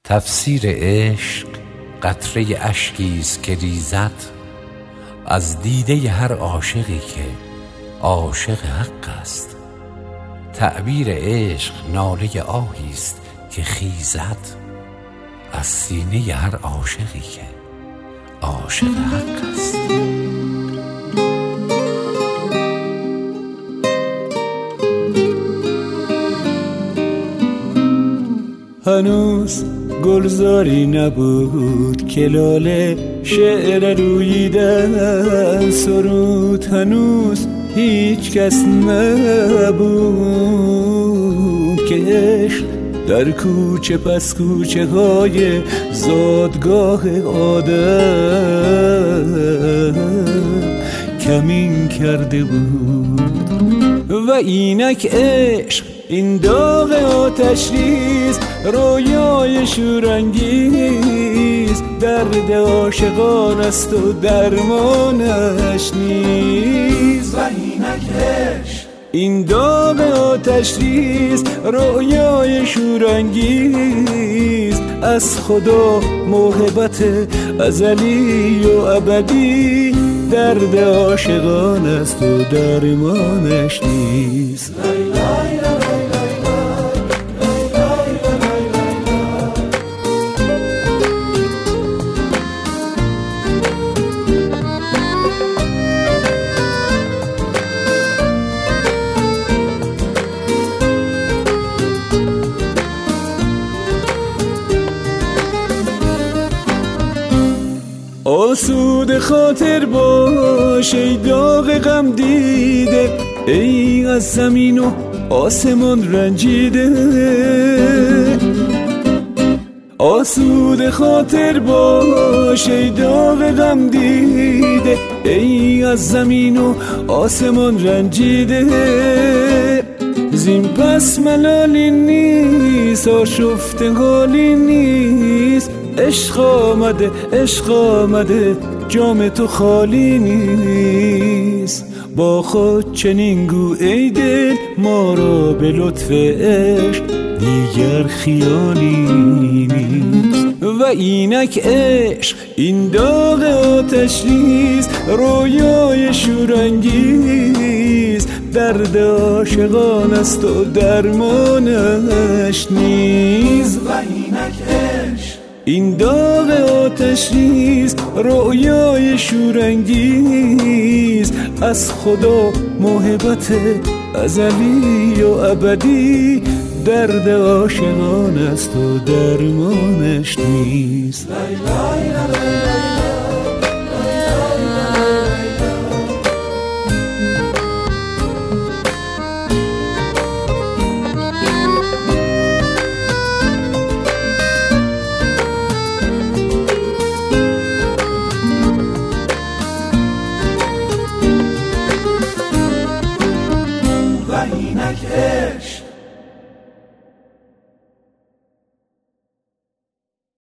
تفسیر عشق قطره اشکیست که ریزد از دیده هر عاشقی که عاشق حق است. تعبیر عشق ناله آهیست که خیزد از سینه هر عاشقی که عاشق حق است. هنوز گلزاری نبود که لاله شعر روییدن سرود، هنوز هیچ کس نبود که عشق در کوچه پس کوچه های زادگاه آدم کمین کرده بود. و اینک عشق این داغ آتشریز، رویای شورانگیز، درد عاشقان است و درمانش نیست. و اینک عشق این داغ آتشریز، رویای شورانگیز، از خدا محبت ازلی و ابدی، درد عاشقان است و درمانش نیست. آسود خاطر باش ای داغ غم دیده، ای از زمین و آسمان رنجیده. آسود خاطر باش ای داغ غم دیده، ای از زمین و آسمان رنجیده. زین پس ملالی نیست، آشفته حالی نیست، عشق آمده عشق آمده، جام تو خالی نیست. با خود چنین گو ای دل، ما را به لطف عشق دیگر خیالی نیست. و اینک عشق این داغ آتشریز، رویای شورانگیز، درد عاشقان است و درمانش نیست. و اینک عشق این داغ آتشریز، رویای شورانگیز، از خدا محبت ازلی و ابدی، درد عاشقان است و درمانش نیست.